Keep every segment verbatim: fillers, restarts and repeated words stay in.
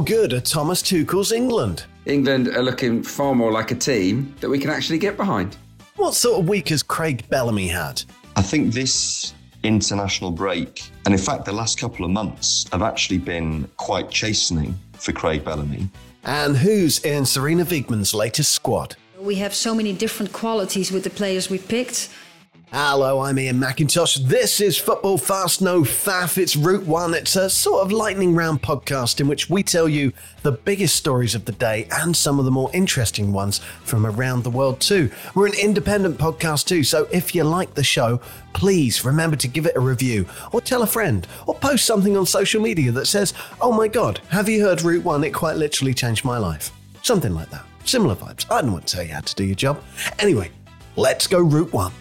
good are Thomas Tuchel's England? England are looking far more like a team that we can actually get behind. What sort of week has Craig Bellamy had? I think this international break, and in fact the last couple of months, have actually been quite chastening for Craig Bellamy. And who's in Serena Wiegmann's latest squad? We have so many different qualities with the players we picked. Hello, I'm Ian McIntosh. This is Football Fast No Faff. It's Route One. It's a sort of lightning round podcast in which we tell you the biggest stories of the day and some of the more interesting ones from around the world too. We're an independent podcast too, so if you like the show, please remember to give it a review or tell a friend or post something on social media that says, oh my God, have you heard Route One? It quite literally changed my life. Something like that. Similar vibes. I don't want to tell you how to do your job. Anyway, let's go Route One.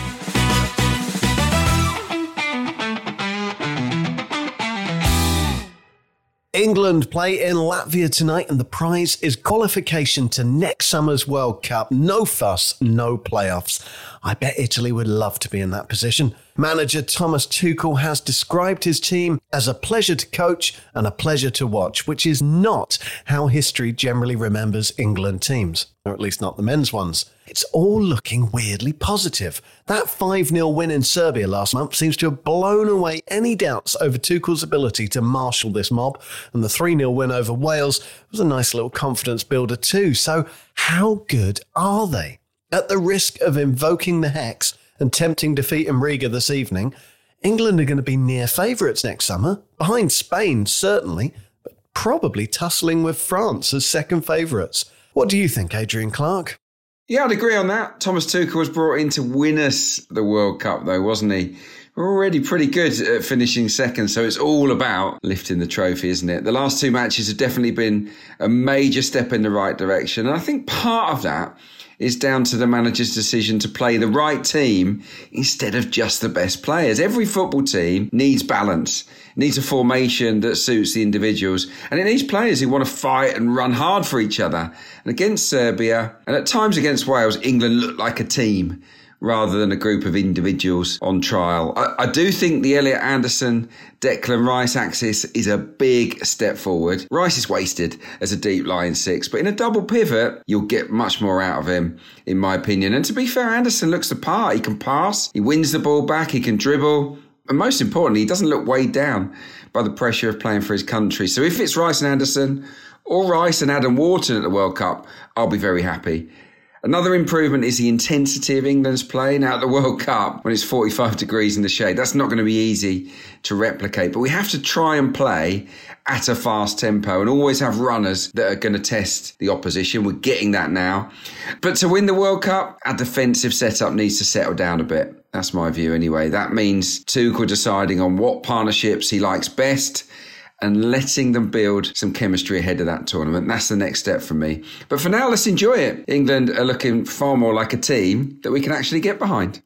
England play in Latvia tonight, and the prize is qualification to next summer's World Cup. No fuss, no playoffs. I bet Italy would love to be in that position. Manager Thomas Tuchel has described his team as a pleasure to coach and a pleasure to watch, which is not how history generally remembers England teams, or at least not the men's ones. It's all looking weirdly positive. That five nil win in Serbia last month seems to have blown away any doubts over Tuchel's ability to marshal this mob, and the three nil win over Wales was a nice little confidence builder too. So how good are they? At the risk of invoking the hex and tempting defeat in Riga this evening, England are going to be near favourites next summer, behind Spain certainly, but probably tussling with France as second favourites. What do you think, Adrian Clark? Yeah, I'd agree on that. Thomas Tuchel was brought in to win us the World Cup, though, wasn't he? We're already pretty good at finishing second, so it's all about lifting the trophy, isn't it? The last two matches have definitely been a major step in the right direction, and I think part of that is down to the manager's decision to play the right team instead of just the best players. Every football team needs balance, needs a formation that suits the individuals, and it needs players who want to fight and run hard for each other. And against Serbia, and at times against Wales, England looked like a team rather than a group of individuals on trial. I, I do think the Elliot Anderson, Declan Rice axis is a big step forward. Rice is wasted as a deep line six, but in a double pivot, you'll get much more out of him, in my opinion. And to be fair, Anderson looks the part. He can pass, he wins the ball back, he can dribble, and most importantly, he doesn't look weighed down by the pressure of playing for his country. So if it's Rice and Anderson, or Rice and Adam Wharton at the World Cup, I'll be very happy. Another improvement is the intensity of England's play. Now at the World Cup, when it's forty-five degrees in the shade, that's not going to be easy to replicate. But we have to try and play at a fast tempo and always have runners that are going to test the opposition. We're getting that now. But to win the World Cup, our defensive setup needs to settle down a bit. That's my view anyway. That means Tuchel deciding on what partnerships he likes best and letting them build some chemistry ahead of that tournament. That's the next step for me. But for now, let's enjoy it. England are looking far more like a team that we can actually get behind.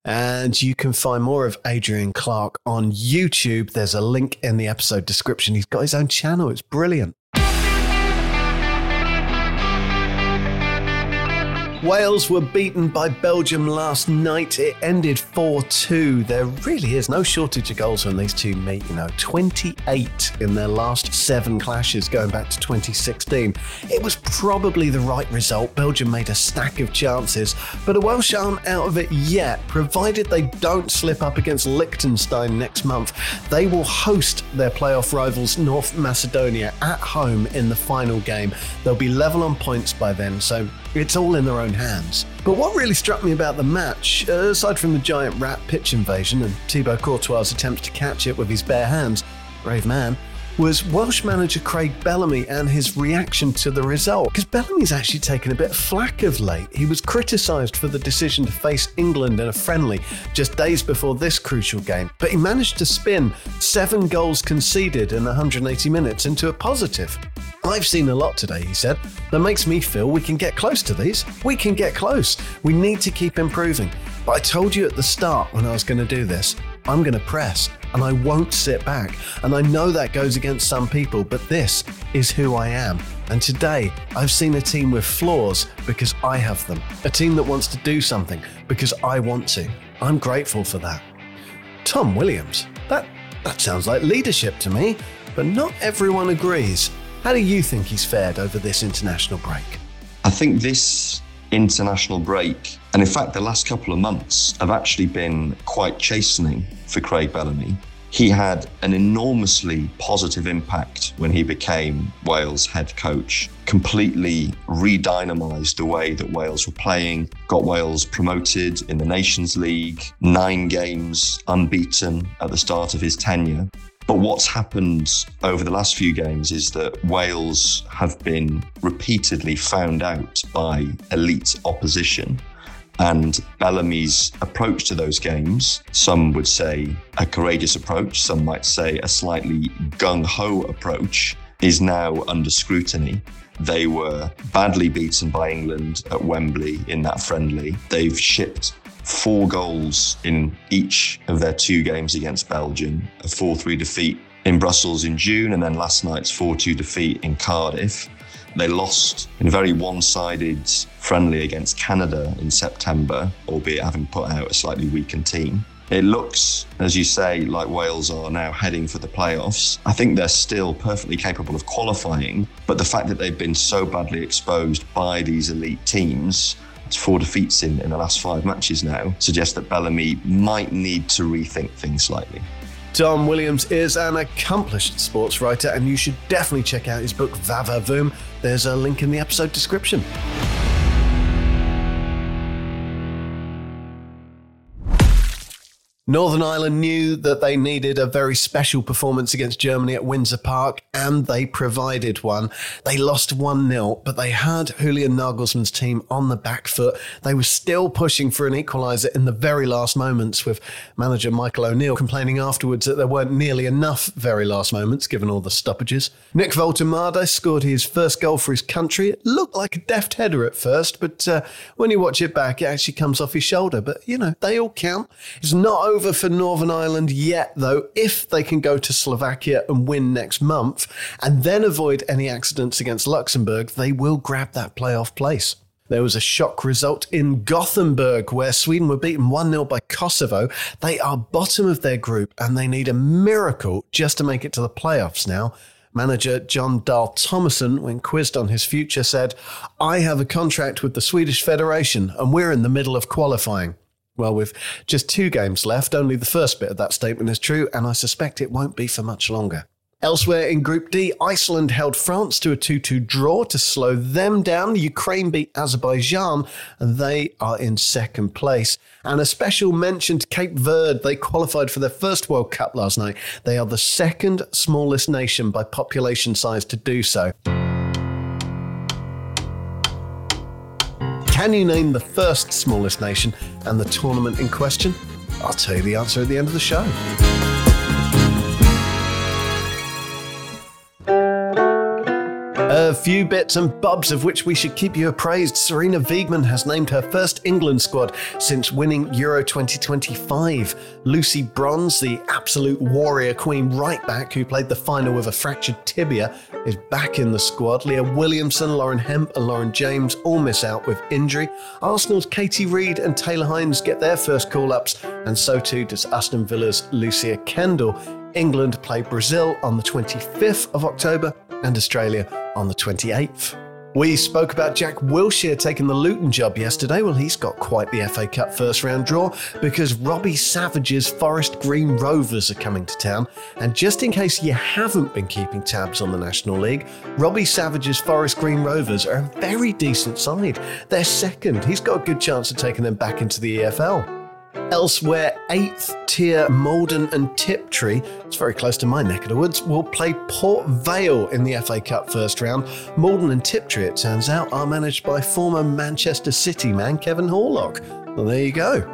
And you can find more of Adrian Clark on YouTube. There's a link in the episode description. He's got his own channel. It's brilliant. Wales were beaten by Belgium last night. It ended four two. There really is no shortage of goals when these two meet. You know, twenty-eight in their last seven clashes going back to twenty sixteen. It was probably the right result. Belgium made a stack of chances, but a Welsh aren't out of it yet. Provided they don't slip up against Liechtenstein next month, they will host their playoff rivals North Macedonia at home in the final game. They'll be level on points by then, so it's all in their own hands. But what really struck me about the match, uh, aside from the giant rat pitch invasion and Thibaut Courtois' attempts to catch it with his bare hands, brave man, was Welsh manager Craig Bellamy and his reaction to the result. Because Bellamy's actually taken a bit of flack of late. He was criticised for the decision to face England in a friendly just days before this crucial game, but he managed to spin seven goals conceded in one hundred eighty minutes into a positive. I've seen a lot today, he said, that makes me feel we can get close to these. We can get close. We need to keep improving. But I told you at the start when I was going to do this, I'm going to press and I won't sit back. And I know that goes against some people, but this is who I am. And today I've seen a team with flaws because I have them. A team that wants to do something because I want to. I'm grateful for that. Tom Williams, that, that sounds like leadership to me, but not everyone agrees. How do you think he's fared over this international break? I think this international break, and in fact the last couple of months, have actually been quite chastening for Craig Bellamy. He had an enormously positive impact when he became Wales head coach, completely re-dynamised the way that Wales were playing, got Wales promoted in the Nations League, nine games unbeaten at the start of his tenure. But what's happened over the last few games is that Wales have been repeatedly found out by elite opposition. And Bellamy's approach to those games, some would say a courageous approach, some might say a slightly gung-ho approach, is now under scrutiny. They were badly beaten by England at Wembley in that friendly. They've shipped four goals in each of their two games against Belgium, a four three defeat in Brussels in June, and then last night's four two defeat in Cardiff. They lost in a very one-sided friendly against Canada in September, albeit having put out a slightly weakened team. It looks, as you say, like Wales are now heading for the playoffs. I think they're still perfectly capable of qualifying, but the fact that they've been so badly exposed by these elite teams, it's four defeats in, in the last five matches now, suggests that Bellamy might need to rethink things slightly. Tom Williams is an accomplished sports writer, and you should definitely check out his book Va-Va-Voom. There's a link in the episode description. Northern Ireland knew that they needed a very special performance against Germany at Windsor Park, and they provided one. They lost one nil, but they had Julian Nagelsmann's team on the back foot. They were still pushing for an equaliser in the very last moments, with manager Michael O'Neill complaining afterwards that there weren't nearly enough very last moments, given all the stoppages. Nick Woltemade scored his first goal for his country. It looked like a deft header at first, but uh, when you watch it back, it actually comes off his shoulder. But, you know, they all count. It's not over for Northern Ireland yet, though. If they can go to Slovakia and win next month and then avoid any accidents against Luxembourg, they will grab that playoff place. There was a shock result in Gothenburg where Sweden were beaten one nil by Kosovo. They are bottom of their group and they need a miracle just to make it to the playoffs now. Manager John Dahl Tomasson, when quizzed on his future, said, "I have a contract with the Swedish Federation and we're in the middle of qualifying." Well, with just two games left, only the first bit of that statement is true, and I suspect it won't be for much longer. Elsewhere in Group D, Iceland held France to a two two draw to slow them down. Ukraine beat Azerbaijan, and they are in second place. And a special mention to Cape Verde. They qualified for their first World Cup last night. They are the second smallest nation by population size to do so. Can you name the first smallest nation and the tournament in question? I'll tell you the answer at the end of the show. A few bits and bobs of which we should keep you appraised. Sarina Wiegman has named her first England squad since winning Euro twenty twenty-five. Lucy Bronze, the absolute warrior queen right back who played the final with a fractured tibia, is back in the squad. Leah Williamson, Lauren Hemp and Lauren James all miss out with injury. Arsenal's Katie Reid and Taylor Hines get their first call-ups, and so too does Aston Villa's Lucia Kendall. England play Brazil on the twenty-fifth of October and Australia on the twenty-eighth. We spoke about Jack Wilshere taking the Luton job yesterday. Well, he's got quite the F A Cup first round draw because Robbie Savage's Forest Green Rovers are coming to town. And just in case you haven't been keeping tabs on the National League, Robbie Savage's Forest Green Rovers are a very decent side. They're second. He's got a good chance of taking them back into the E F L. Elsewhere, eighth tier Maldon and Tiptree, it's very close to my neck of the woods, will play Port Vale in the F A Cup first round. Maldon and Tiptree, it turns out, are managed by former Manchester City man Kevin Horlock. Well, there you go.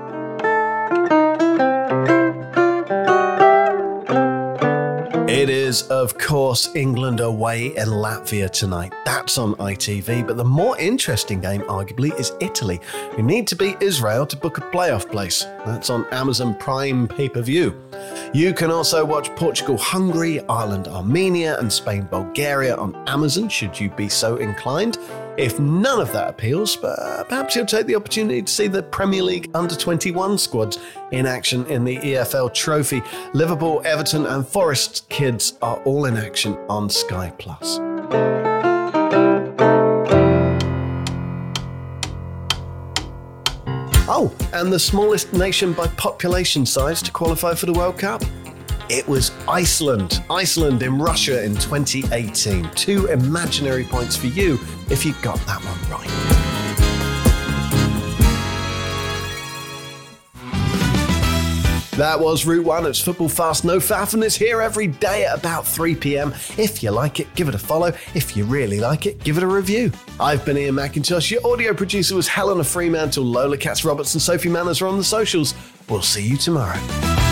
It is, of course, England away in Latvia tonight. That's on I T V, but the more interesting game, arguably, is Italy, who need to beat Israel to book a playoff place. That's on Amazon Prime pay-per-view. You can also watch Portugal-Hungary, Ireland-Armenia, and Spain-Bulgaria on Amazon, should you be so inclined. If none of that appeals, uh, perhaps you'll take the opportunity to see the Premier League under twenty-one squads in action in the E F L Trophy. Liverpool, Everton and Forest kids are all in action on Sky Plus. Oh, and the smallest nation by population size to qualify for the World Cup? It was Iceland. Iceland in Russia in twenty eighteen. Two imaginary points for you if you got that one right. That was Route One. It's Football Fast No Faff, and it's here every day at about three p.m. If you like it, give it a follow. If you really like it, give it a review. I've been Ian McIntosh. Your audio producer was Helena Fremantle. Lola Katz-Roberts and Sophie Manners are on the socials. We'll see you tomorrow.